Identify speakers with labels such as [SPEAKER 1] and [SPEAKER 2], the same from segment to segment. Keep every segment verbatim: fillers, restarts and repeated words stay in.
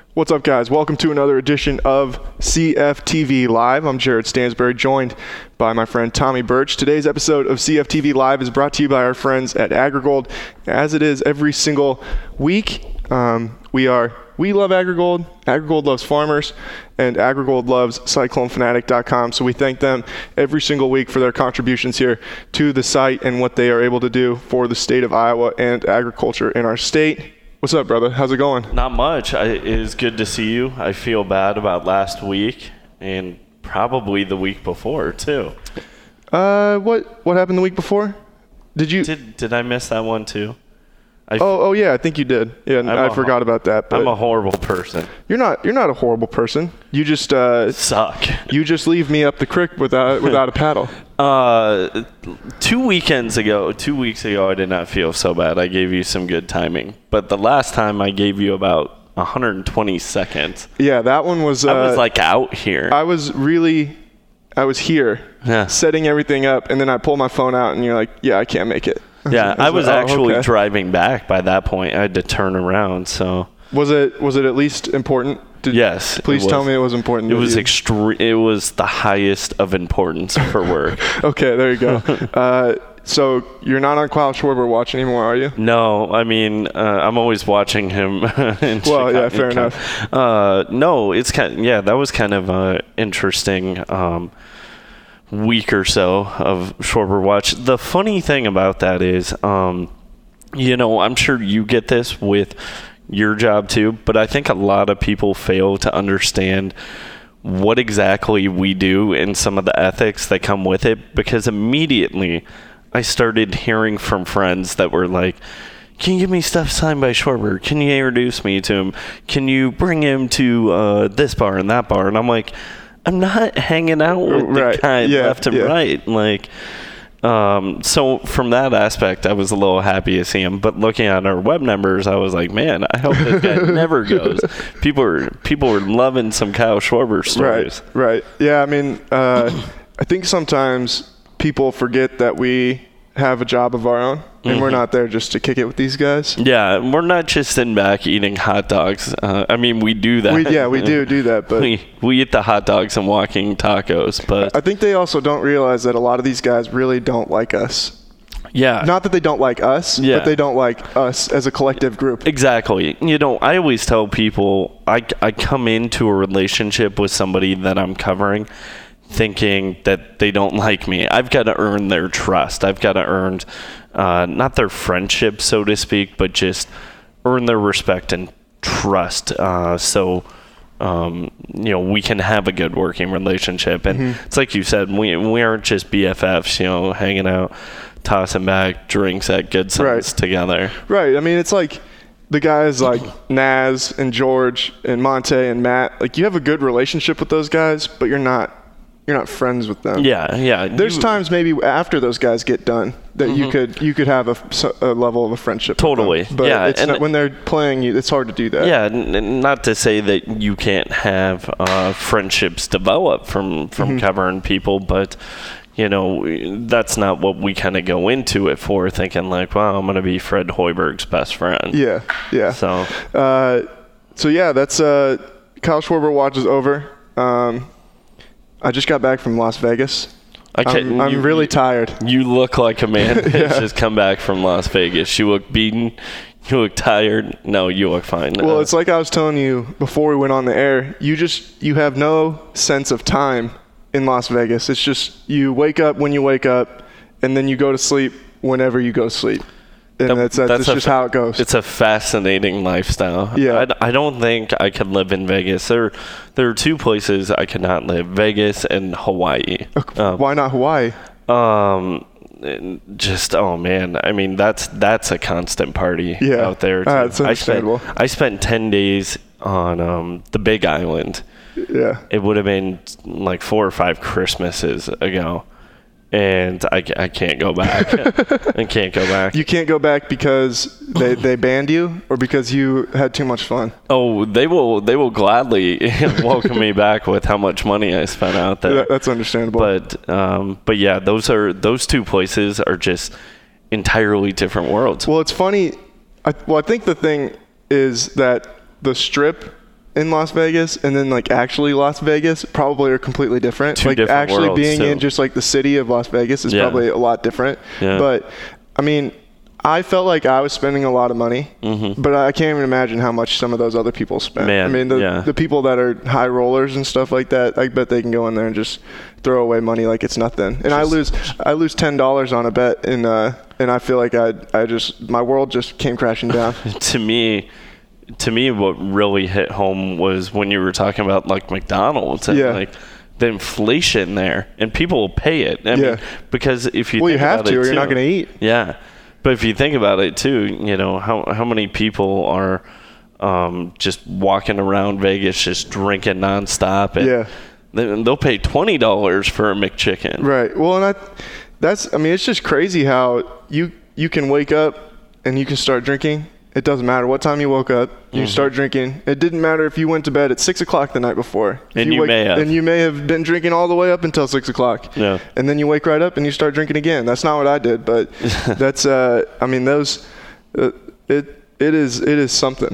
[SPEAKER 1] What's up, guys? Welcome to another edition of C F T V Live. I'm Jared Stansberry, joined by my friend Tommy Birch. Today's episode of C F T V Live is brought to you by our friends at AgriGold. As it is every single week, um, we are we love AgriGold, AgriGold loves farmers, and AgriGold loves Cyclone Fanatic dot com. So we thank them every single week for their contributions here to the site and what they are able to do for the state of Iowa and agriculture in our state. What's up, brother? How's it going?
[SPEAKER 2] Not much. I, it is good to see you. I feel bad about last week and probably the week before too.
[SPEAKER 1] Uh, what what happened the week before? Did you?
[SPEAKER 2] Did Did I miss that one too? I,
[SPEAKER 1] oh, oh yeah, I think you did. Yeah, I
[SPEAKER 2] a,
[SPEAKER 1] forgot about that. But
[SPEAKER 2] I'm a horrible person.
[SPEAKER 1] You're not. You're not a horrible person. You just uh,
[SPEAKER 2] suck.
[SPEAKER 1] You just leave me up the creek without without a paddle.
[SPEAKER 2] Uh, two weekends ago, two weeks ago, I did not feel so bad. I gave you some good timing, but the last time I gave you about one hundred twenty seconds.
[SPEAKER 1] Yeah, that one was. Uh,
[SPEAKER 2] I was like out here.
[SPEAKER 1] I was really, I was here,
[SPEAKER 2] yeah.
[SPEAKER 1] setting everything up, and then I pull my phone out, and you're like, "Yeah, I can't make it."
[SPEAKER 2] Yeah, I was, I was
[SPEAKER 1] like, oh,
[SPEAKER 2] actually
[SPEAKER 1] okay.
[SPEAKER 2] driving back by that point. I had to turn around. So
[SPEAKER 1] was it? Was it at least important? Did,
[SPEAKER 2] yes.
[SPEAKER 1] Please tell me it was important.
[SPEAKER 2] It was extreme. It was the highest of importance for work.
[SPEAKER 1] Okay, there you go. uh, so you're not on Kyle Schwarber watch anymore, are you?
[SPEAKER 2] No, I mean uh, I'm always watching him. in
[SPEAKER 1] well,
[SPEAKER 2] Chicago.
[SPEAKER 1] yeah, fair enough.
[SPEAKER 2] Uh, no, it's kind. Of, yeah, that was kind of uh, interesting. Um, week or so of Schwarber watch. The funny thing about that is, um, you know, I'm sure you get this with your job too, but I think a lot of people fail to understand what exactly we do and some of the ethics that come with it, because immediately I started hearing from friends that were like, can you give me stuff signed by Schwarber? Can you introduce me to him? Can you bring him to uh, this bar and that bar? And I'm like, I'm not hanging out with
[SPEAKER 1] right.
[SPEAKER 2] the guy
[SPEAKER 1] yeah,
[SPEAKER 2] left and
[SPEAKER 1] yeah.
[SPEAKER 2] right. Like, um, so from that aspect, I was a little happy to see him. But looking at our web numbers, I was like, man, I hope this guy never goes. People are people were loving some Kyle Schwarber stories.
[SPEAKER 1] Right, right. Yeah, I mean, uh, I think sometimes people forget that we have a job of our own, and mm-hmm. we're not there just to kick it with these guys.
[SPEAKER 2] Yeah, we're not just sitting back eating hot dogs. Uh, I mean, we do that.
[SPEAKER 1] We, yeah, we do do that, but
[SPEAKER 2] we we eat the hot dogs and walking tacos. But
[SPEAKER 1] I think they also don't realize that a lot of these guys really don't like us.
[SPEAKER 2] Yeah.
[SPEAKER 1] Not that they don't like us,
[SPEAKER 2] yeah.
[SPEAKER 1] but they don't like us as a collective group.
[SPEAKER 2] Exactly. You know, I always tell people I I come into a relationship with somebody that I'm covering thinking that they don't like me. I've got to earn their trust. I've got to earn, uh, not their friendship, so to speak, but just earn their respect and trust. Uh, so, um, you know, we can have a good working relationship. And mm-hmm. it's like you said, we we aren't just B F Fs, you know, hanging out, tossing back drinks at Good Sons
[SPEAKER 1] right.
[SPEAKER 2] together.
[SPEAKER 1] Right. I mean, it's like the guys like Naz and George and Monte and Matt. Like, you have a good relationship with those guys, but you're not You're not friends with them.
[SPEAKER 2] Yeah, yeah.
[SPEAKER 1] There's
[SPEAKER 2] you,
[SPEAKER 1] times maybe after those guys get done that mm-hmm. you could you could have a, a level of a friendship.
[SPEAKER 2] Totally.
[SPEAKER 1] With them. But
[SPEAKER 2] yeah,
[SPEAKER 1] it's
[SPEAKER 2] and
[SPEAKER 1] not, when they're playing you, it's hard to do that.
[SPEAKER 2] Yeah, n- not to say that you can't have uh, friendships develop from from mm-hmm. covering people, but you know that's not what we kind of go into it for. Thinking like, wow, I'm going to be Fred Hoiberg's best friend.
[SPEAKER 1] Yeah, yeah.
[SPEAKER 2] So,
[SPEAKER 1] uh, so yeah, that's uh, Kyle Schwarber watch is over. Um, I just got back from Las Vegas.
[SPEAKER 2] I can't,
[SPEAKER 1] I'm, I'm
[SPEAKER 2] you,
[SPEAKER 1] really
[SPEAKER 2] you,
[SPEAKER 1] tired.
[SPEAKER 2] You look like a man that's
[SPEAKER 1] yeah.
[SPEAKER 2] just come back from Las Vegas. You look beaten. You look tired. No, you look fine.
[SPEAKER 1] Well,
[SPEAKER 2] uh,
[SPEAKER 1] it's like I was telling you before we went on the air. You just you have no sense of time in Las Vegas. It's just you wake up when you wake up, and then you go to sleep whenever you go to sleep. And that, that's, that's, that's just
[SPEAKER 2] fa-
[SPEAKER 1] how it goes.
[SPEAKER 2] It's a fascinating lifestyle.
[SPEAKER 1] Yeah.
[SPEAKER 2] I, I don't think I could live in Vegas. There, there are two places I could not live, Vegas and Hawaii.
[SPEAKER 1] Um, Why not Hawaii?
[SPEAKER 2] Um, just, oh, man. I mean, that's that's a constant party
[SPEAKER 1] yeah.
[SPEAKER 2] out there. Too.
[SPEAKER 1] Uh, that's understandable.
[SPEAKER 2] I spent, I spent ten days on um, the Big Island.
[SPEAKER 1] Yeah.
[SPEAKER 2] It would have been like four or five Christmases ago. And I, I can't go back. I can't go back.
[SPEAKER 1] You can't go back because they, they banned you, or because you had too much fun?
[SPEAKER 2] Oh, they will they will gladly welcome me back with how much money I spent out there.
[SPEAKER 1] That's understandable.
[SPEAKER 2] But um, but yeah, those are those two places are just entirely different worlds.
[SPEAKER 1] Well, it's funny. I, well, I think the thing is that the Strip in Las Vegas and then like actually Las Vegas probably are completely different.
[SPEAKER 2] Two
[SPEAKER 1] like
[SPEAKER 2] different
[SPEAKER 1] actually
[SPEAKER 2] worlds,
[SPEAKER 1] being
[SPEAKER 2] too.
[SPEAKER 1] in just like the city of Las Vegas is
[SPEAKER 2] Yeah.
[SPEAKER 1] probably a lot different.
[SPEAKER 2] Yeah.
[SPEAKER 1] But I mean, I felt like I was spending a lot of money,
[SPEAKER 2] Mm-hmm.
[SPEAKER 1] but I can't even imagine how much some of those other people spent.
[SPEAKER 2] Man,
[SPEAKER 1] I mean, the,
[SPEAKER 2] yeah.
[SPEAKER 1] the people that are high rollers and stuff like that, I bet they can go in there and just throw away money like it's nothing. And I lose, I lose ten dollars on a bet, and uh, and I feel like I, I just, my world just came crashing down.
[SPEAKER 2] to me, to me, what really hit home was when you were talking about like McDonald's and
[SPEAKER 1] Yeah.
[SPEAKER 2] like the inflation there, and people will pay it. I
[SPEAKER 1] Yeah.
[SPEAKER 2] mean, because if you
[SPEAKER 1] Well,
[SPEAKER 2] think
[SPEAKER 1] you have
[SPEAKER 2] about
[SPEAKER 1] to,
[SPEAKER 2] it
[SPEAKER 1] or you're not
[SPEAKER 2] too-
[SPEAKER 1] going to eat.
[SPEAKER 2] Yeah, but if you think about it too, you know how how many people are um, just walking around Vegas just drinking nonstop, and
[SPEAKER 1] Yeah.
[SPEAKER 2] they, they'll pay twenty dollars for a McChicken.
[SPEAKER 1] Right. Well, and I, that's, I mean, it's just crazy how you you can wake up and you can start drinking. It doesn't matter what time you woke up. You
[SPEAKER 2] Mm-hmm.
[SPEAKER 1] start drinking. It didn't matter if you went to bed at six o'clock the night before. If
[SPEAKER 2] And you
[SPEAKER 1] wake,
[SPEAKER 2] may have.
[SPEAKER 1] And you may have been drinking all the way up until six o'clock.
[SPEAKER 2] Yeah.
[SPEAKER 1] And then you wake right up and you start drinking again. That's not what I did, but that's. Uh, I mean, those. Uh, it it is it is something.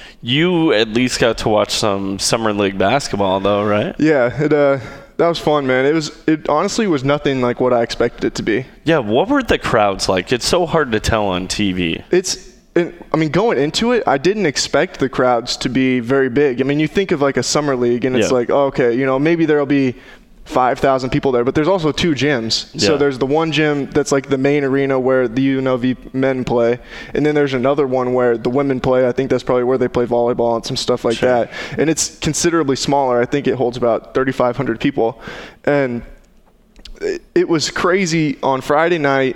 [SPEAKER 2] You at least got to watch some summer league basketball, though, right?
[SPEAKER 1] Yeah. It uh. That was fun, man. It was. It honestly was nothing like what I expected it to be.
[SPEAKER 2] Yeah. What were the crowds like? It's so hard to tell on T V.
[SPEAKER 1] It's, and, I mean, going into it, I didn't expect the crowds to be very big. I mean, you think of like a summer league, and it's
[SPEAKER 2] Yeah.
[SPEAKER 1] like, oh, okay, you know, maybe there'll be five thousand people there, but there's also two gyms. So
[SPEAKER 2] Yeah.
[SPEAKER 1] there's the one gym that's like the main arena where the U N L V men play, and then there's another one where the women play. I think that's probably where they play volleyball and some stuff like
[SPEAKER 2] Sure.
[SPEAKER 1] that. And it's considerably smaller. I think it holds about thirty-five hundred people. And it, it was crazy on Friday night.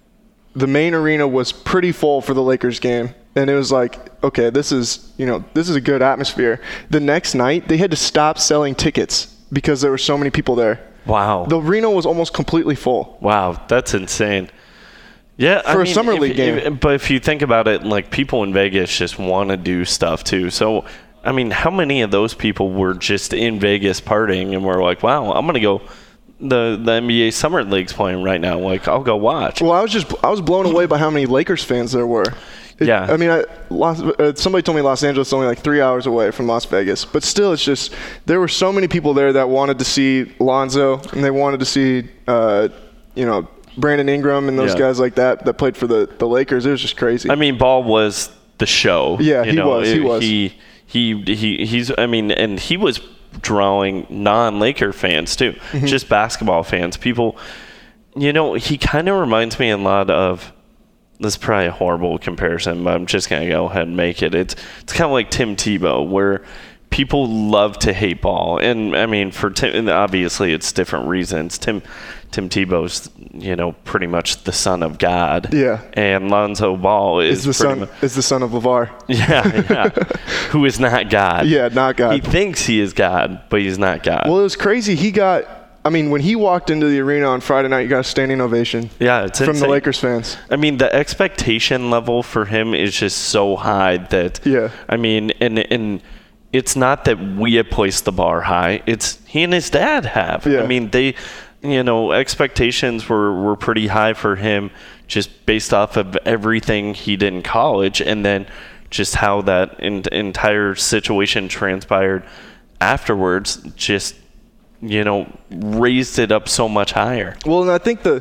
[SPEAKER 1] The main arena was pretty full for the Lakers game. And it was like, okay, this is, you know, this is a good atmosphere. The next night, they had to stop selling tickets because there were so many people there.
[SPEAKER 2] Wow.
[SPEAKER 1] The arena was almost completely full.
[SPEAKER 2] Wow, that's insane. Yeah,
[SPEAKER 1] For
[SPEAKER 2] I
[SPEAKER 1] a
[SPEAKER 2] mean,
[SPEAKER 1] summer
[SPEAKER 2] if-
[SPEAKER 1] league game.
[SPEAKER 2] if- but if you think about it, like people in Vegas just want to do stuff too. So, I mean, how many of those people were just in Vegas partying and were like, "Wow, I'm gonna go." The the N B A Summer League's playing right now. Like, I'll go watch.
[SPEAKER 1] Well, I was just I was blown away by how many Lakers fans there were. It,
[SPEAKER 2] Yeah.
[SPEAKER 1] I mean, I, Los, uh, somebody told me Los Angeles is only like three hours away from Las Vegas, but still, it's just there were so many people there that wanted to see Lonzo and they wanted to see, uh, you know, Brandon Ingram and those
[SPEAKER 2] Yeah.
[SPEAKER 1] guys like that that played for the, the Lakers. It was just crazy.
[SPEAKER 2] I mean, Ball was the show.
[SPEAKER 1] Yeah,
[SPEAKER 2] you
[SPEAKER 1] he
[SPEAKER 2] know,
[SPEAKER 1] was, he
[SPEAKER 2] it-
[SPEAKER 1] was.
[SPEAKER 2] He he he he's. I mean, and he was drawing non-Laker fans too,
[SPEAKER 1] Mm-hmm.
[SPEAKER 2] just basketball fans. People, you know, he kind of reminds me a lot of. This is probably a horrible comparison, but I'm just gonna go ahead and make it. It's it's kind of like Tim Tebow, where people love to hate Ball, and I mean, for Tim, and obviously it's different reasons. Tim Tim Tebow's, you know, pretty much the son of God.
[SPEAKER 1] Yeah.
[SPEAKER 2] And Lonzo Ball is
[SPEAKER 1] is the
[SPEAKER 2] pretty
[SPEAKER 1] son
[SPEAKER 2] much,
[SPEAKER 1] is the son of LeVar.
[SPEAKER 2] yeah, yeah, who is not God.
[SPEAKER 1] Yeah, not God.
[SPEAKER 2] He thinks he is God, but he's not God.
[SPEAKER 1] Well, it was crazy. He got. I mean, when he walked into the arena on Friday night, he got a standing ovation.
[SPEAKER 2] yeah, it's
[SPEAKER 1] from
[SPEAKER 2] insane.
[SPEAKER 1] the Lakers fans.
[SPEAKER 2] I mean, the expectation level for him is just so high that.
[SPEAKER 1] Yeah.
[SPEAKER 2] I mean, and and it's not that we have placed the bar high. It's he and his dad have.
[SPEAKER 1] Yeah.
[SPEAKER 2] I mean, they, you know, expectations were were pretty high for him, just based off of everything he did in college, and then just how that in, entire situation transpired afterwards. Just. You know, raised it up so much higher.
[SPEAKER 1] Well, and I think the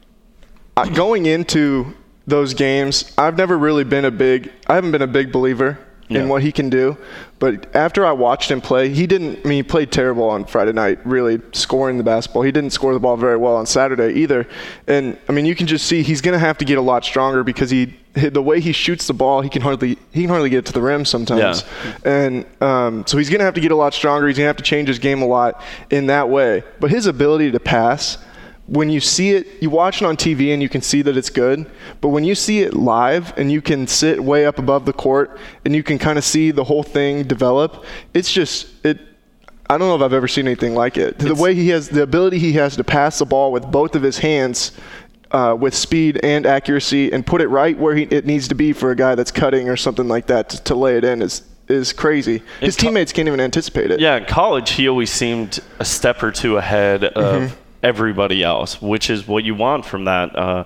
[SPEAKER 1] uh, going into those games, I've never really been a big. I haven't been a big believer
[SPEAKER 2] Yeah.
[SPEAKER 1] in what he can do. But after I watched him play, he didn't. I mean, he played terrible on Friday night, really scoring the basketball. He didn't score the ball very well on Saturday either. And I mean, you can just see he's going to have to get a lot stronger because he, the way he shoots the ball, he can hardly he can hardly get it to the rim sometimes.
[SPEAKER 2] Yeah.
[SPEAKER 1] And um, so he's going to have to get a lot stronger. He's going to have to change his game a lot in that way. But his ability to pass, when you see it, you watch it on T V and you can see that it's good. But when you see it live and you can sit way up above the court and you can kind of see the whole thing develop, it's just it. I don't know if I've ever seen anything like it. The
[SPEAKER 2] It's-
[SPEAKER 1] way he has, the ability he has to pass the ball with both of his hands, uh, with speed and accuracy, and put it right where he, it needs to be for a guy that's cutting or something like that to, to lay it in is is crazy. His
[SPEAKER 2] co-
[SPEAKER 1] teammates can't even anticipate it.
[SPEAKER 2] Yeah, in college, he always seemed a step or two ahead of
[SPEAKER 1] Mm-hmm.
[SPEAKER 2] everybody else, which is what you want from that uh,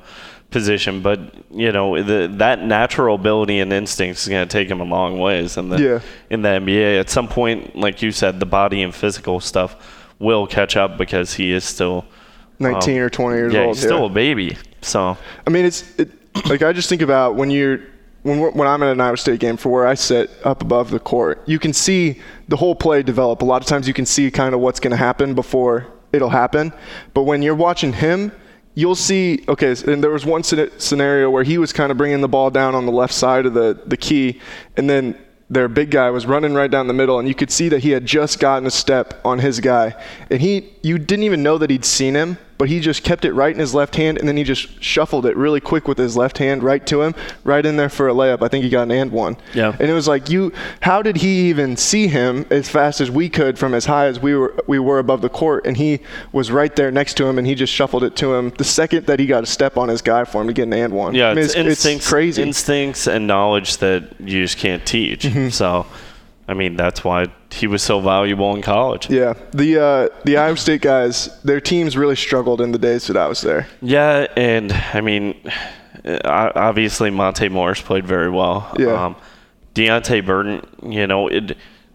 [SPEAKER 2] position, but you know the, that natural ability and instincts is going to take him a long ways in the
[SPEAKER 1] yeah.
[SPEAKER 2] in the N B A. At some point, like you said, the body and physical stuff will catch up because he is still
[SPEAKER 1] nineteen
[SPEAKER 2] um,
[SPEAKER 1] or twenty years
[SPEAKER 2] yeah,
[SPEAKER 1] old.
[SPEAKER 2] He's yeah, still a baby. So
[SPEAKER 1] I mean, it's it, like I just think about when you're when we're, when I'm at an Iowa State game, for where I sit up above the court, you can see the whole play develop. A lot of times, you can see kind of what's going to happen before it'll happen. But when you're watching him, you'll see, okay, and there was one scenario where he was kind of bringing the ball down on the left side of the, the key, and then their big guy was running right down the middle, and you could see that he had just gotten a step on his guy. And he, you didn't even know that he'd seen him, but he just kept it right in his left hand, and then he just shuffled it really quick with his left hand right to him, right in there for a layup. I think he got an and one.
[SPEAKER 2] Yeah.
[SPEAKER 1] And it was like, you, how did he even see him as fast as we could from as high as we were we were above the court? And he was right there next to him, and he just shuffled it to him the second that he got a step on his guy for him to get an and one.
[SPEAKER 2] Yeah,
[SPEAKER 1] I mean,
[SPEAKER 2] it's,
[SPEAKER 1] it's,
[SPEAKER 2] instincts,
[SPEAKER 1] it's crazy.
[SPEAKER 2] Instincts and knowledge that you just can't teach. Mm-hmm. So, I mean, that's why he was so valuable in college.
[SPEAKER 1] Yeah. The uh, the Iowa State guys, their teams really struggled in the days that I was there.
[SPEAKER 2] Yeah, and, I mean, obviously Monte Morris played very well.
[SPEAKER 1] Yeah.
[SPEAKER 2] Um, Deonte Burton, you know, it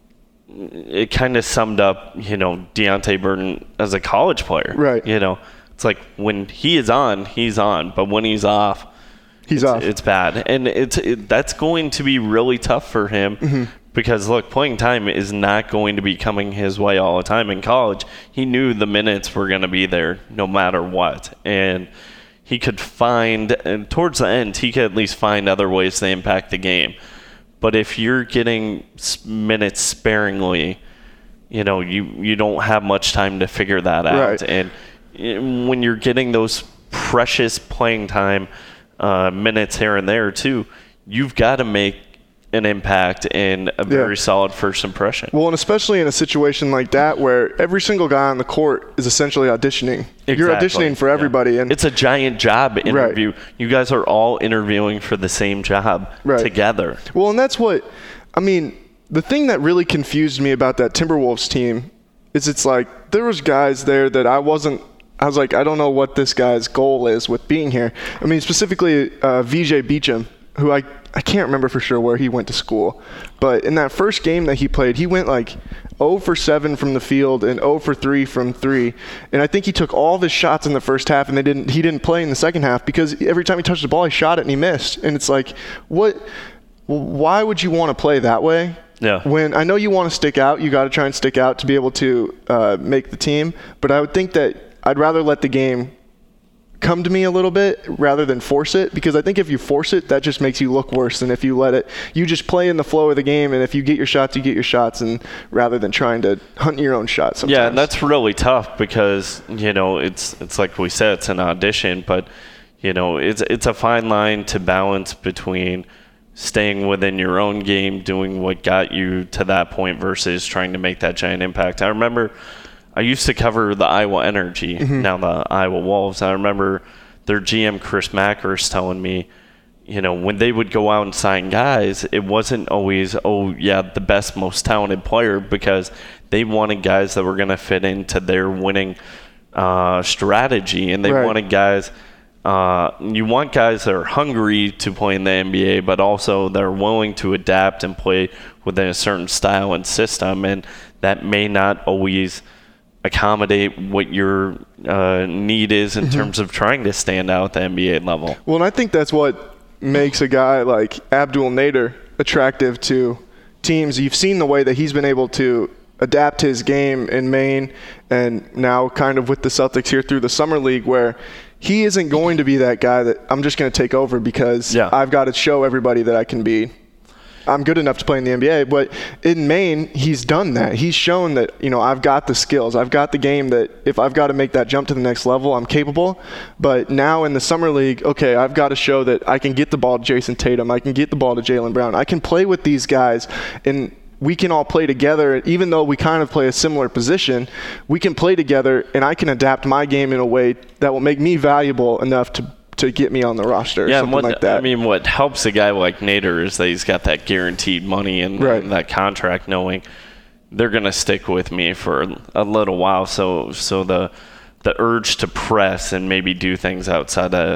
[SPEAKER 2] it kind of summed up, you know, Deonte Burton as a college player.
[SPEAKER 1] Right.
[SPEAKER 2] You know, it's like when he is on, he's on. But when he's off,
[SPEAKER 1] he's
[SPEAKER 2] it's,
[SPEAKER 1] off.
[SPEAKER 2] It's bad. And it's it, that's going to be really tough for him. Mm-hmm. Because, look, playing time is not going to be coming his way all the time. In college, he knew the minutes were going to be there no matter what. And he could find, and towards the end, he could at least find other ways to impact the game. But if you're getting minutes sparingly, you know, you, you don't have much time to figure that out.
[SPEAKER 1] Right.
[SPEAKER 2] And when you're getting those precious playing time uh, minutes here and there, too, you've got to make an impact and a very yeah. solid first impression.
[SPEAKER 1] Well, and especially in a situation like that where every single guy on the court is essentially auditioning. Exactly. You're auditioning for everybody. Yeah. and
[SPEAKER 2] It's a giant job interview.
[SPEAKER 1] Right.
[SPEAKER 2] You guys are all interviewing for the same job
[SPEAKER 1] right.
[SPEAKER 2] together.
[SPEAKER 1] Well, and that's what, I mean, the thing that really confused me about that Timberwolves team is it's like there was guys there that I wasn't, I was like, I don't know what this guy's goal is with being here. I mean, specifically uh, V J Beacham, who I I can't remember for sure where he went to school. But in that first game that he played, he went like zero for seven from the field and zero for three from three. And I think he took all of his shots in the first half, and they didn't. he didn't play in the second half because every time he touched the ball, he shot it and he missed. And it's like, what? Why would you want to play that way?
[SPEAKER 2] Yeah.
[SPEAKER 1] When I know you want to stick out, you got to try and stick out to be able to uh, make the team. But I would think that I'd rather let the game come to me a little bit rather than force it, because I think if you force it, that just makes you look worse than if you let it. You just play in the flow of the game, and if you get your shots, you get your shots, and rather than trying to hunt your own shots sometimes.
[SPEAKER 2] Yeah, and that's really tough because, you know, it's it's like we said, it's an audition, but, you know, it's it's a fine line to balance between staying within your own game, doing what got you to that point versus trying to make that giant impact. I remember I used to cover the Iowa Energy, mm-hmm. now the Iowa Wolves. I remember their G M, Chris Mackers, telling me, you know, when they would go out and sign guys, it wasn't always, oh, yeah, the best, most talented player, because they wanted guys that were going to fit into their winning uh, strategy. And they
[SPEAKER 1] right.
[SPEAKER 2] wanted guys, uh, you want guys that are hungry to play in the N B A, but also they're willing to adapt and play within a certain style and system. And that may not always accommodate what your uh, need is in mm-hmm. terms of trying to stand out at the N B A level.
[SPEAKER 1] Well, and I think that's what makes a guy like Abdul Nader attractive to teams. You've seen the way that he's been able to adapt his game in Maine and now kind of with the Celtics here through the Summer League, where he isn't going to be that guy that I'm just going to take over because yeah. I've got to show everybody that I can be I'm good enough to play in the N B A. But in Maine, he's done that. He's shown that, you know, I've got the skills. I've got the game that if I've got to make that jump to the next level, I'm capable. But now in the Summer League, okay, I've got to show that I can get the ball to Jason Tatum. I can get the ball to Jaylen Brown. I can play with these guys, and we can all play together. Even though we kind of play a similar position, we can play together, and I can adapt my game in a way that will make me valuable enough to to get me on the roster,
[SPEAKER 2] yeah,
[SPEAKER 1] something
[SPEAKER 2] what,
[SPEAKER 1] like that.
[SPEAKER 2] I mean, what helps a guy like Nader is that he's got that guaranteed money and,
[SPEAKER 1] right.
[SPEAKER 2] and that contract, knowing they're going to stick with me for a little while. So so the the urge to press and maybe do things outside of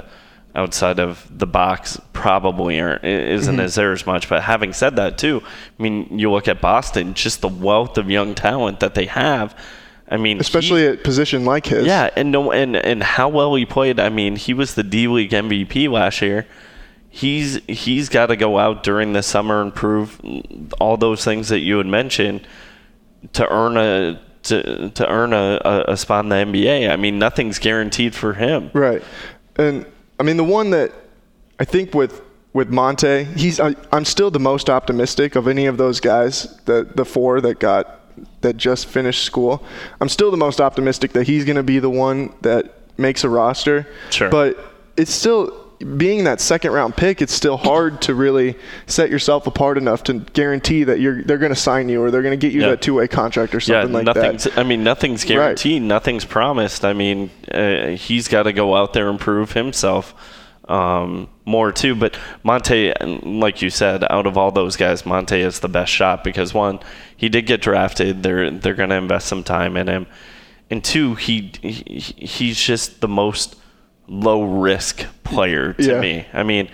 [SPEAKER 2] outside of the box probably aren't, isn't mm-hmm. as there as much. But having said that, too, I mean, you look at Boston, just the wealth of young talent that they have. I mean,
[SPEAKER 1] especially
[SPEAKER 2] he,
[SPEAKER 1] at position like his.
[SPEAKER 2] Yeah, and no, and and how well he played. I mean, he was the D-League M V P last year. He's he's got to go out during the summer and prove all those things that you had mentioned to earn a to to earn a, a spot in the N B A. I mean, nothing's guaranteed for him.
[SPEAKER 1] Right, and I mean the one that I think with with Monte, he's I, I'm still the most optimistic of any of those guys. The the four that got. that just finished school. I'm still the most optimistic that he's going to be the one that makes a roster.
[SPEAKER 2] Sure.
[SPEAKER 1] But it's still, being that second round pick, it's still hard to really set yourself apart enough to guarantee that you're they're going to sign you or they're going to get you yeah. that two-way contract or something
[SPEAKER 2] yeah,
[SPEAKER 1] like
[SPEAKER 2] nothing's,
[SPEAKER 1] that.
[SPEAKER 2] I mean, nothing's guaranteed.
[SPEAKER 1] Right.
[SPEAKER 2] Nothing's promised. I mean, uh, he's got to go out there and prove himself. Um, more too, but Monte, like you said, out of all those guys, Monte is the best shot because one, he did get drafted. They're they're going to invest some time in him, and two, he, he he's just the most low risk player to
[SPEAKER 1] yeah.
[SPEAKER 2] me. I mean,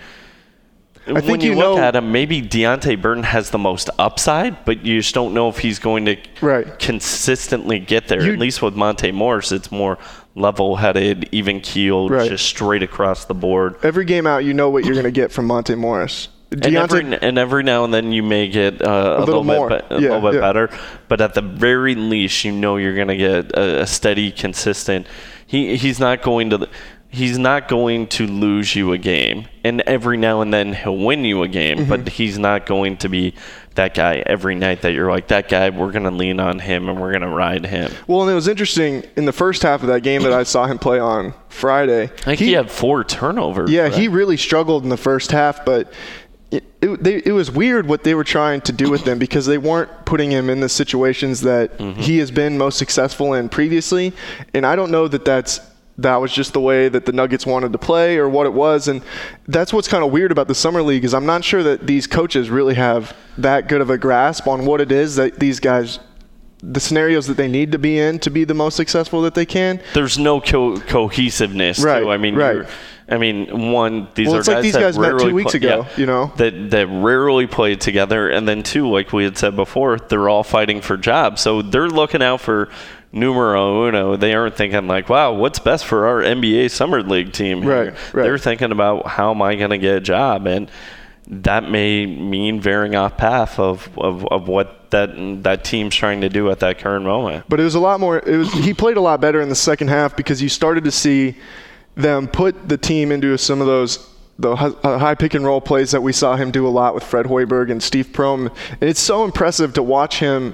[SPEAKER 1] I
[SPEAKER 2] when
[SPEAKER 1] think
[SPEAKER 2] you,
[SPEAKER 1] you
[SPEAKER 2] look
[SPEAKER 1] know,
[SPEAKER 2] at him, maybe Deonte Burton has the most upside, but you just don't know if he's going to
[SPEAKER 1] right.
[SPEAKER 2] consistently get there.
[SPEAKER 1] You,
[SPEAKER 2] At least with Monte Morris, it's more level-headed, even-keeled, right. just straight across the board.
[SPEAKER 1] Every game out, you know what you're going to get from Monte Morris.
[SPEAKER 2] And every, and every now and then you may get uh, a, a little, little bit, be, a
[SPEAKER 1] yeah,
[SPEAKER 2] little bit
[SPEAKER 1] yeah.
[SPEAKER 2] better, but at the very least, you know you're going to get a, a steady, consistent. He he's not going to he's not going to lose you a game, and every now and then he'll win you a game, mm-hmm. but he's not going to be that guy every night that you're like, that guy, we're going to lean on him and we're going to ride him.
[SPEAKER 1] Well, and it was interesting in the first half of that game that I saw him play on Friday.
[SPEAKER 2] I think he, he had four turnovers.
[SPEAKER 1] Yeah, he really struggled in the first half, but it, it, they, it was weird what they were trying to do with him because they weren't putting him in the situations that mm-hmm. he has been most successful in previously. And I don't know that that's that was just the way that the Nuggets wanted to play or what it was. And that's what's kind of weird about the Summer League is I'm not sure that these coaches really have that good of a grasp on what it is that these guys – the scenarios that they need to be in to be the most successful that they can.
[SPEAKER 2] There's no co- cohesiveness.
[SPEAKER 1] Right,
[SPEAKER 2] too. I mean,
[SPEAKER 1] right.
[SPEAKER 2] I mean, one, these
[SPEAKER 1] well,
[SPEAKER 2] are
[SPEAKER 1] it's
[SPEAKER 2] guys
[SPEAKER 1] like these
[SPEAKER 2] that
[SPEAKER 1] guys met
[SPEAKER 2] rarely
[SPEAKER 1] two weeks
[SPEAKER 2] play,
[SPEAKER 1] ago,
[SPEAKER 2] yeah,
[SPEAKER 1] you know?
[SPEAKER 2] That, that rarely played together. And then, two, like we had said before, they're all fighting for jobs. So they're looking out for – numero uno. They aren't thinking like, wow, what's best for our N B A Summer League team here?
[SPEAKER 1] Right, right.
[SPEAKER 2] They're thinking about how am I going to get a job, and that may mean veering off path of, of, of what that that team's trying to do at that current moment.
[SPEAKER 1] But it was a lot more. It was he played a lot better in the second half because you started to see them put the team into some of those the high pick and roll plays that we saw him do a lot with Fred Hoiberg and Steve Prohm. And it's so impressive to watch him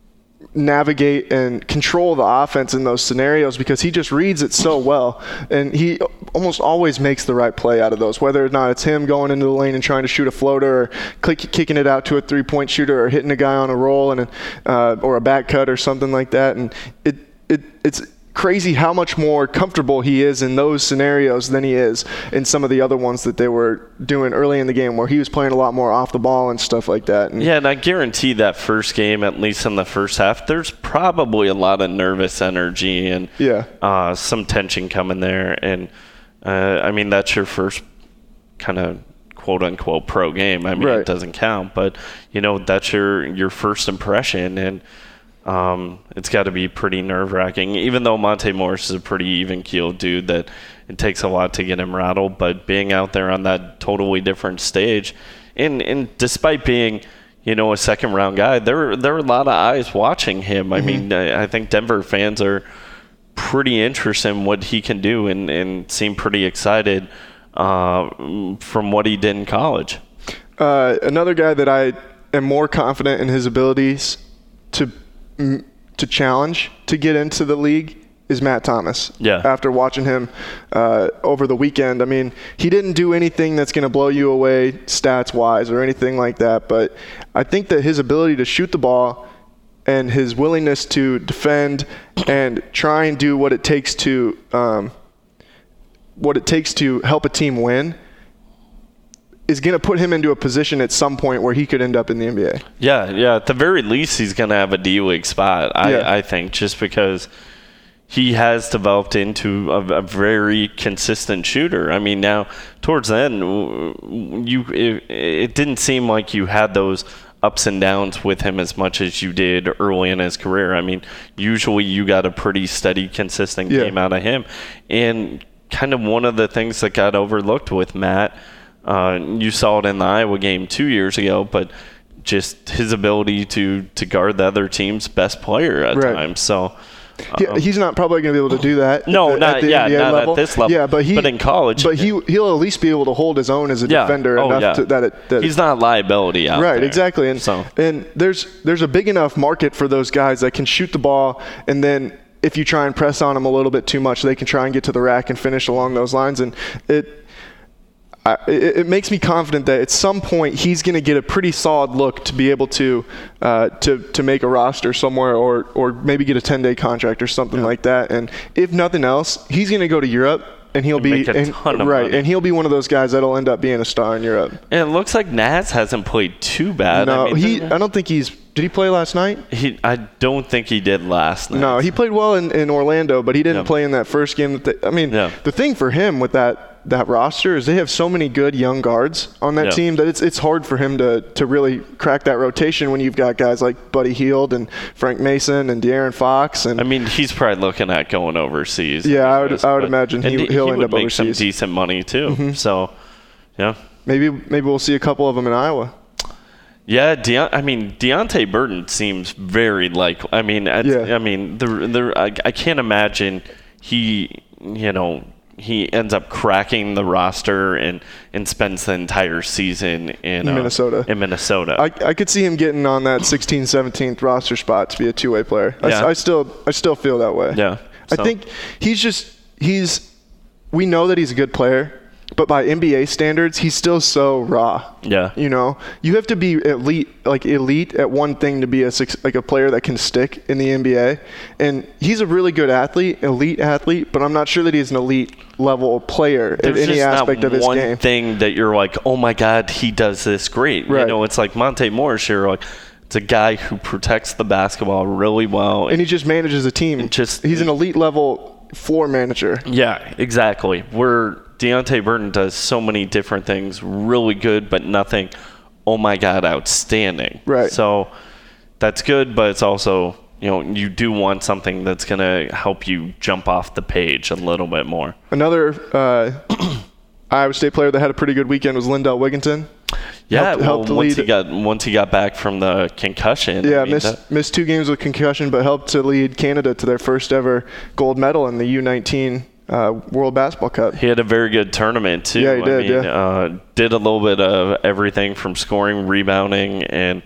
[SPEAKER 1] navigate and control the offense in those scenarios because he just reads it so well, and he almost always makes the right play out of those, whether or not it's him going into the lane and trying to shoot a floater or click, kicking it out to a three-point shooter or hitting a guy on a roll and uh, or a back cut or something like that. And it it it's crazy how much more comfortable he is in those scenarios than he is in some of the other ones that they were doing early in the game where he was playing a lot more off the ball and stuff like that. And
[SPEAKER 2] yeah, and I guarantee that first game, at least in the first half, there's probably a lot of nervous energy and
[SPEAKER 1] yeah.
[SPEAKER 2] uh, some tension coming there. And, uh, I mean, that's your first kind of quote-unquote pro game. I mean,
[SPEAKER 1] right.
[SPEAKER 2] It doesn't count. But, you know, that's your, your first impression. And Um, it's got to be pretty nerve-wracking, even though Monte Morris is a pretty even-keeled dude that it takes a lot to get him rattled. But being out there on that totally different stage, and, and despite being, you know, a second-round guy, there, there are a lot of eyes watching him. I mm-hmm. mean, I, I think Denver fans are pretty interested in what he can do and, and seem pretty excited uh, from what he did in college.
[SPEAKER 1] Uh, another guy that I am more confident in his abilities to to challenge to get into the league is Matt Thomas.
[SPEAKER 2] Yeah.
[SPEAKER 1] After watching him uh, over the weekend, I mean, he didn't do anything that's going to blow you away stats-wise or anything like that, but I think that his ability to shoot the ball and his willingness to defend and try and do what it takes to um, what it takes to help a team win is going to put him into a position at some point where he could end up in the N B A.
[SPEAKER 2] Yeah, yeah. At the very least, he's going to have a D-League spot, I,
[SPEAKER 1] yeah.
[SPEAKER 2] I think, just because, he has developed into a, a very consistent shooter. I mean, now towards the end, you it, it didn't seem like you had those ups and downs with him as much as you did early in his career. I mean, usually you got a pretty steady, consistent
[SPEAKER 1] yeah.
[SPEAKER 2] game out of him. And kind of one of the things that got overlooked with Matt, uh, you saw it in the Iowa game two years ago, but just his ability to, to guard the other team's best player at
[SPEAKER 1] right.
[SPEAKER 2] times. So
[SPEAKER 1] Yeah, he's not probably going to be able to do that.
[SPEAKER 2] No,
[SPEAKER 1] at,
[SPEAKER 2] not
[SPEAKER 1] at the
[SPEAKER 2] yeah,
[SPEAKER 1] N B A
[SPEAKER 2] not
[SPEAKER 1] level.
[SPEAKER 2] at this level.
[SPEAKER 1] Yeah, but he,
[SPEAKER 2] but in college,
[SPEAKER 1] but he he'll at least be able to hold his own as a
[SPEAKER 2] yeah.
[SPEAKER 1] defender
[SPEAKER 2] oh,
[SPEAKER 1] enough
[SPEAKER 2] yeah.
[SPEAKER 1] to, that, it, that
[SPEAKER 2] he's not a liability out
[SPEAKER 1] right,
[SPEAKER 2] there.
[SPEAKER 1] exactly. And
[SPEAKER 2] so.
[SPEAKER 1] and there's there's a big enough market for those guys that can shoot the ball, and then if you try and press on them a little bit too much, they can try and get to the rack and finish along those lines. And it. I, it, it makes me confident that at some point he's going to get a pretty solid look to be able to uh, to to make a roster somewhere, or or maybe get a ten-day contract or something
[SPEAKER 2] yeah.
[SPEAKER 1] like that. And if nothing else, he's going to go to Europe, and he'll
[SPEAKER 2] and
[SPEAKER 1] be
[SPEAKER 2] make a
[SPEAKER 1] and,
[SPEAKER 2] ton of
[SPEAKER 1] right,
[SPEAKER 2] money.
[SPEAKER 1] and he'll be one of those guys that'll end up being a star in Europe.
[SPEAKER 2] And it looks like Naz hasn't played too bad.
[SPEAKER 1] No,
[SPEAKER 2] I mean,
[SPEAKER 1] he. I don't think he's. Did he play last night?
[SPEAKER 2] He, I don't think he did last night.
[SPEAKER 1] No, he played well in, in Orlando, but he didn't
[SPEAKER 2] yeah.
[SPEAKER 1] play in that first game. That they, I mean,
[SPEAKER 2] yeah.
[SPEAKER 1] the thing for him with that that roster is they have so many good young guards on that
[SPEAKER 2] yeah.
[SPEAKER 1] team that it's it's hard for him to to really crack that rotation when you've got guys like Buddy Hield and Frank Mason and De'Aaron Fox. And
[SPEAKER 2] I mean, he's probably looking at going overseas.
[SPEAKER 1] Yeah, I would
[SPEAKER 2] anyways,
[SPEAKER 1] I would
[SPEAKER 2] but,
[SPEAKER 1] imagine he,
[SPEAKER 2] he,
[SPEAKER 1] he'll
[SPEAKER 2] he
[SPEAKER 1] end
[SPEAKER 2] would
[SPEAKER 1] up
[SPEAKER 2] make
[SPEAKER 1] overseas.
[SPEAKER 2] some decent money too. Mm-hmm. So, yeah.
[SPEAKER 1] Maybe maybe we'll see a couple of them in Iowa.
[SPEAKER 2] Yeah, Deont- I mean Deonte Burton seems very like. I mean,
[SPEAKER 1] Yeah.
[SPEAKER 2] I mean, the the I, I can't imagine he, you know, he ends up cracking the roster and, and spends the entire season in,
[SPEAKER 1] In
[SPEAKER 2] uh,
[SPEAKER 1] Minnesota.
[SPEAKER 2] In Minnesota,
[SPEAKER 1] I, I could see him getting on that sixteenth, seventeenth roster spot to be a two-way player. I,
[SPEAKER 2] Yeah.
[SPEAKER 1] I still I still feel that way.
[SPEAKER 2] Yeah,
[SPEAKER 1] I
[SPEAKER 2] so.
[SPEAKER 1] think he's just he's we know that he's a good player, but by N B A standards, he's still so raw.
[SPEAKER 2] Yeah.
[SPEAKER 1] You know, you have to be elite, like elite at one thing to be a six, like a player that can stick in the N B A. And he's a really good athlete, elite athlete, but I'm not sure that he's an elite level player
[SPEAKER 2] There's
[SPEAKER 1] at any
[SPEAKER 2] just
[SPEAKER 1] aspect
[SPEAKER 2] not
[SPEAKER 1] of his
[SPEAKER 2] one
[SPEAKER 1] game.
[SPEAKER 2] thing that you're like, oh my God, he does this great.
[SPEAKER 1] Right.
[SPEAKER 2] You know, it's like Monte Morris. You're like, it's a guy who protects the basketball really well,
[SPEAKER 1] And he just manages a team.
[SPEAKER 2] Just
[SPEAKER 1] he's an elite level floor manager.
[SPEAKER 2] Yeah, exactly. Where Deonte Burton does so many different things really good, but nothing, oh my God, outstanding.
[SPEAKER 1] Right.
[SPEAKER 2] So that's good, but it's also, you know, you do want something that's going to help you jump off the page a little bit more.
[SPEAKER 1] Another uh, Iowa State player that had a pretty good weekend was Lindell Wigginton.
[SPEAKER 2] Yeah,
[SPEAKER 1] helped,
[SPEAKER 2] well,
[SPEAKER 1] helped
[SPEAKER 2] once
[SPEAKER 1] lead.
[SPEAKER 2] he got once he got back from the concussion.
[SPEAKER 1] Yeah,
[SPEAKER 2] I mean,
[SPEAKER 1] missed
[SPEAKER 2] that,
[SPEAKER 1] missed two games with concussion, but helped to lead Canada to their first ever gold medal in the U nineteen uh, World Basketball Cup.
[SPEAKER 2] he had a very good tournament too.
[SPEAKER 1] Yeah, he did,
[SPEAKER 2] I mean,
[SPEAKER 1] yeah.
[SPEAKER 2] uh, did a little bit of everything from scoring, rebounding, and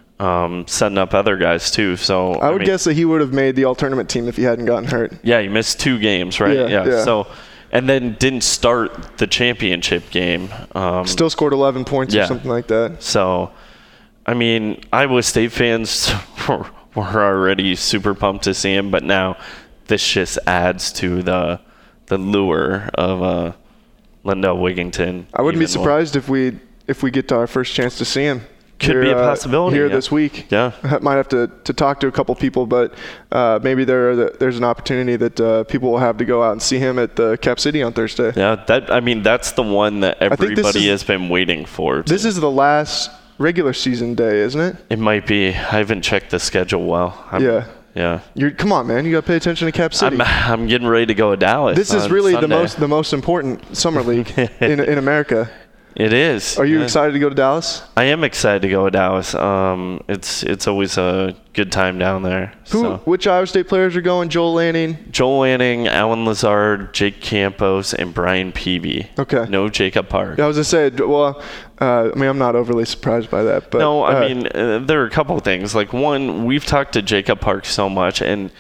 [SPEAKER 2] um, setting up other guys too. So
[SPEAKER 1] I would
[SPEAKER 2] mean,
[SPEAKER 1] guess that he would have made the all-tournament team if he hadn't gotten hurt.
[SPEAKER 2] Yeah, he missed two games, right?
[SPEAKER 1] Yeah, yeah.
[SPEAKER 2] So, and then didn't start the championship game. Um,
[SPEAKER 1] Still scored eleven points
[SPEAKER 2] yeah.
[SPEAKER 1] or something like that.
[SPEAKER 2] So, I mean, Iowa State fans were, were already super pumped to see him, but now this just adds to the the lure of uh, Lindell Wigginton.
[SPEAKER 1] I wouldn't be
[SPEAKER 2] even more.
[SPEAKER 1] surprised if we if we get to our first chance to see him.
[SPEAKER 2] Could
[SPEAKER 1] here,
[SPEAKER 2] be a
[SPEAKER 1] uh,
[SPEAKER 2] possibility
[SPEAKER 1] here
[SPEAKER 2] yeah.
[SPEAKER 1] this week.
[SPEAKER 2] Yeah,
[SPEAKER 1] I might have to, to talk to a couple people, but uh, maybe there are, there's an opportunity that uh, people will have to go out and see him at the Cap City on Thursday.
[SPEAKER 2] yeah. That I mean, that's the one that
[SPEAKER 1] think this
[SPEAKER 2] everybody
[SPEAKER 1] is-
[SPEAKER 2] has been waiting for.
[SPEAKER 1] This is the last regular season day, isn't it?
[SPEAKER 2] It might be. I haven't checked the schedule well. I'm,
[SPEAKER 1] Yeah.
[SPEAKER 2] Yeah.
[SPEAKER 1] You're come on, man. You got to pay attention to Cap City.
[SPEAKER 2] I'm, I'm getting ready to go to Dallas.
[SPEAKER 1] This is
[SPEAKER 2] on
[SPEAKER 1] really the
[SPEAKER 2] Sunday.
[SPEAKER 1] most the most important summer league in in America.
[SPEAKER 2] It is.
[SPEAKER 1] Are you
[SPEAKER 2] Yeah.
[SPEAKER 1] excited to go to Dallas?
[SPEAKER 2] I am excited to go to Dallas. Um, it's it's always a good time down there.
[SPEAKER 1] Who?
[SPEAKER 2] So.
[SPEAKER 1] Which Iowa State players are going? Joel Lanning.
[SPEAKER 2] Joel Lanning, Alan Lazard, Jake Campos, and Brian Peavy.
[SPEAKER 1] Okay.
[SPEAKER 2] No Jacob Park.
[SPEAKER 1] Yeah, I was gonna say. Well, uh, I mean, I'm not overly surprised by that, but
[SPEAKER 2] no, I
[SPEAKER 1] uh,
[SPEAKER 2] mean uh, there are a couple of things. Like one, we've talked to Jacob Park so much, and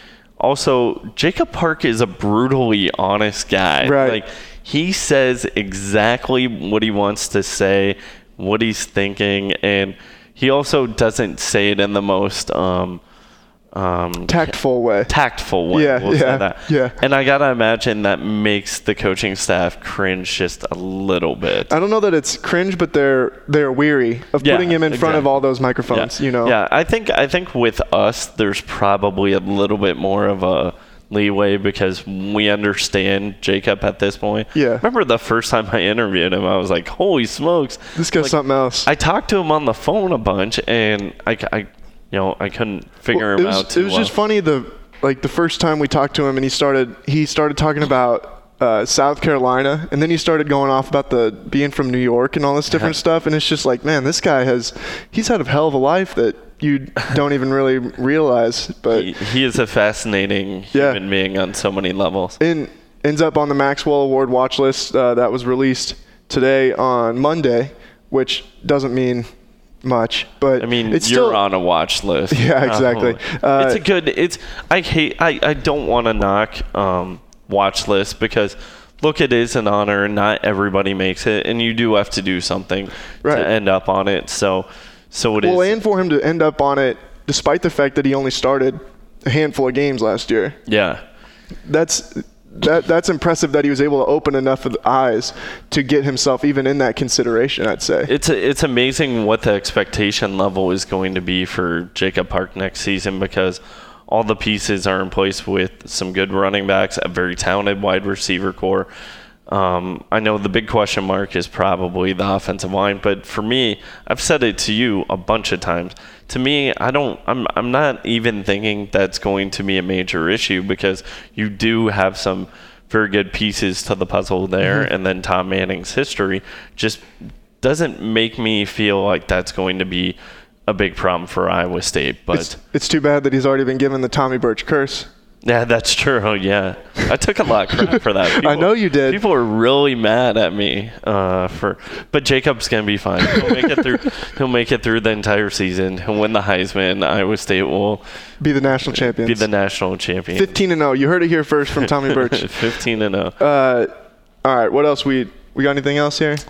[SPEAKER 2] also Jacob Park is a brutally honest guy.
[SPEAKER 1] Right.
[SPEAKER 2] Like he says exactly what he wants to say, what he's thinking, and he also doesn't say it in the most um, um,
[SPEAKER 1] tactful way.
[SPEAKER 2] tactful way.
[SPEAKER 1] Yeah,
[SPEAKER 2] we'll
[SPEAKER 1] yeah,
[SPEAKER 2] say that.
[SPEAKER 1] yeah.
[SPEAKER 2] And I gotta imagine that makes the coaching staff cringe just a little bit.
[SPEAKER 1] I don't know that it's cringe, but they're they're weary of
[SPEAKER 2] Yeah,
[SPEAKER 1] putting him in front of
[SPEAKER 2] exactly.
[SPEAKER 1] all those microphones.
[SPEAKER 2] Yeah.
[SPEAKER 1] You know.
[SPEAKER 2] Yeah, I think I think with us, there's probably a little bit more of a leeway because we understand Jacob at this point.
[SPEAKER 1] Yeah.
[SPEAKER 2] Remember the first time I interviewed him, I was like, holy smokes.
[SPEAKER 1] This guy's
[SPEAKER 2] like,
[SPEAKER 1] something else.
[SPEAKER 2] I talked to him on the phone a bunch, and I, I you know, I couldn't figure
[SPEAKER 1] well,
[SPEAKER 2] him
[SPEAKER 1] it was,
[SPEAKER 2] out too
[SPEAKER 1] It was
[SPEAKER 2] well.
[SPEAKER 1] just funny, the like the first time we talked to him, and he started he started talking about uh, South Carolina, and then he started going off about the being from New York and all this different
[SPEAKER 2] yeah.
[SPEAKER 1] stuff, and it's just like, man, this guy has he's had a hell of a life that you don't even really realize. But
[SPEAKER 2] he, he is a fascinating
[SPEAKER 1] yeah.
[SPEAKER 2] human being on so many levels.
[SPEAKER 1] And ends up on the Maxwell Award watch list uh, that was released today on Monday, which doesn't mean much, but
[SPEAKER 2] I mean,
[SPEAKER 1] it's
[SPEAKER 2] you're
[SPEAKER 1] still,
[SPEAKER 2] on a watch list.
[SPEAKER 1] Yeah, exactly.
[SPEAKER 2] Oh.
[SPEAKER 1] Uh,
[SPEAKER 2] it's a good. It's I hate. I, I don't want to knock um, watch lists because look, it is an honor, and not everybody makes it, and you do have to do something
[SPEAKER 1] right.
[SPEAKER 2] to end up on it. So, so it
[SPEAKER 1] well,
[SPEAKER 2] is.
[SPEAKER 1] and for him to end up on it, despite the fact that he only started a handful of games last year.
[SPEAKER 2] Yeah,
[SPEAKER 1] that's. That that's impressive that he was able to open enough of the eyes to get himself even in that consideration, I'd say.
[SPEAKER 2] It's a, it's amazing what the expectation level is going to be for Jacob Park next season because all the pieces are in place with some good running backs, a very talented wide receiver core. Um, I know the big question mark is probably the offensive line, but for me, I've said it to you a bunch of times. To me, I don't. I'm. I'm not even thinking that's going to be a major issue because you do have some very good pieces to the puzzle there, mm-hmm. and then Tom Manning's history just doesn't make me feel like that's going to be a big problem for Iowa State. But
[SPEAKER 1] it's, it's too bad that he's already been given the Tommy Birch curse.
[SPEAKER 2] Yeah, that's true. Oh, yeah. I took a lot of crap for that. People,
[SPEAKER 1] I know you did.
[SPEAKER 2] People are really mad at me uh, for, but Jacob's gonna be fine. He'll make it through. He'll make it through the entire season. He'll win the Heisman. Iowa State will
[SPEAKER 1] be the national champions.
[SPEAKER 2] Be the national champion.
[SPEAKER 1] Fifteen and zero. You heard it here first from Tommy Birch.
[SPEAKER 2] Fifteen and zero.
[SPEAKER 1] Uh, all right. What else? We we got anything else here?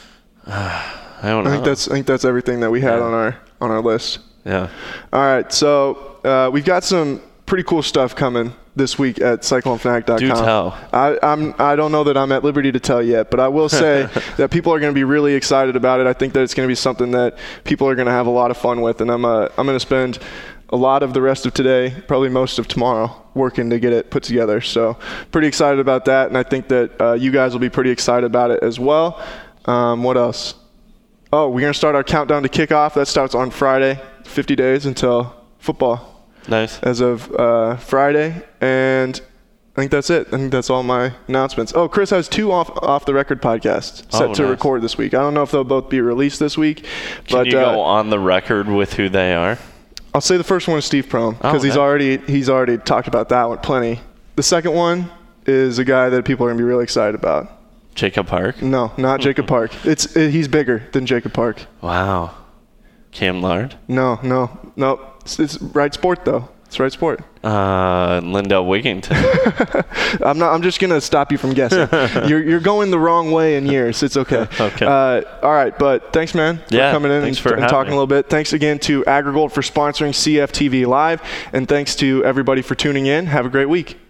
[SPEAKER 2] I don't know.
[SPEAKER 1] I think that's I think that's everything that we had
[SPEAKER 2] yeah.
[SPEAKER 1] on our on our list.
[SPEAKER 2] Yeah.
[SPEAKER 1] All right. So uh, we've got some pretty cool stuff coming this week at cyclone fanatic dot com.
[SPEAKER 2] Do tell.
[SPEAKER 1] I, I'm, I don't know that I'm at liberty to tell yet, but I will say that people are going to be really excited about it. I think that it's going to be something that people are going to have a lot of fun with, and I'm, uh, I'm going to spend a lot of the rest of today, probably most of tomorrow, working to get it put together. So pretty excited about that, and I think that uh, you guys will be pretty excited about it as well. Um, what else? Oh, we're going to start our countdown to kickoff. That starts on Friday, fifty days until football.
[SPEAKER 2] Nice.
[SPEAKER 1] As of uh, Friday, and I think that's it. I think that's all my announcements. Oh, Chris has two off off the record podcasts set
[SPEAKER 2] oh,
[SPEAKER 1] to
[SPEAKER 2] nice.
[SPEAKER 1] record this week. I don't know if they'll both be released this week.
[SPEAKER 2] Can
[SPEAKER 1] but,
[SPEAKER 2] you
[SPEAKER 1] uh,
[SPEAKER 2] go on the record with who they are?
[SPEAKER 1] I'll say the first one is Steve Prohm because
[SPEAKER 2] oh, okay.
[SPEAKER 1] he's already he's already talked about that one plenty. The second one is a guy that people are gonna be really excited about.
[SPEAKER 2] Jacob Park?
[SPEAKER 1] No, not Jacob Park. It's it, he's bigger than Jacob Park.
[SPEAKER 2] Wow. Cam Lard?
[SPEAKER 1] No, no, no. It's, it's right sport though. It's right sport.
[SPEAKER 2] Uh, Lindell Wigington.
[SPEAKER 1] I'm not. I'm just gonna stop you from guessing. you're you're going the wrong way in years. It's okay.
[SPEAKER 2] Okay.
[SPEAKER 1] Uh, all right, but thanks, man, for
[SPEAKER 2] yeah,
[SPEAKER 1] coming in
[SPEAKER 2] thanks
[SPEAKER 1] and,
[SPEAKER 2] for
[SPEAKER 1] and talking
[SPEAKER 2] me.
[SPEAKER 1] a little bit. Thanks again to AgriGold for sponsoring C F T V Live, and thanks to everybody for tuning in. Have a great week.